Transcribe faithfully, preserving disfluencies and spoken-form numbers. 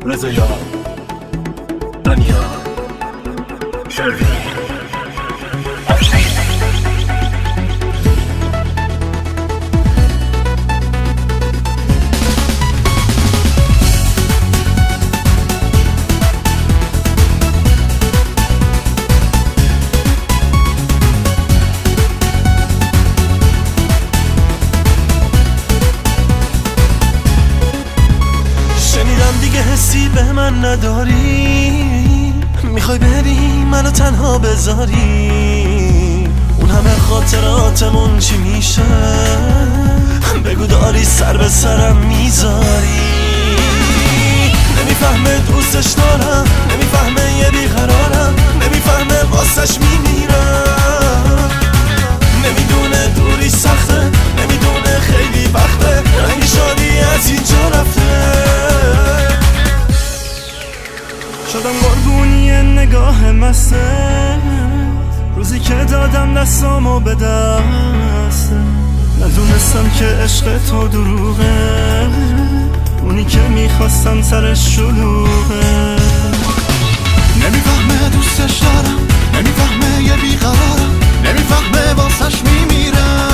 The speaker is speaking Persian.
رضا دنیا شروین حسی به من نداری، میخوای بری منو تنها بذاری، اون همه خاطراتمون چی میشه؟ بگو داری سر به سرم میذاری. نمیفهمه دوستش دارم، نمیفهمه یه بیقرارم، نمیفهمه واسش میمیرم، نمیدونه دوری سخته، نمیدونه خیلی وقته رنگ شادی از اینجا رفته. شدم قربونی نگاه مستت، روزی که دادم دستامو به دست، ندونستم که عشق تو دروغه، اونی که میخواستم سرش شلوغه. نمیفهمه دوستش دارم، نمیفهمه یه بیقرارم، نمیفهمه واسش میمیرم،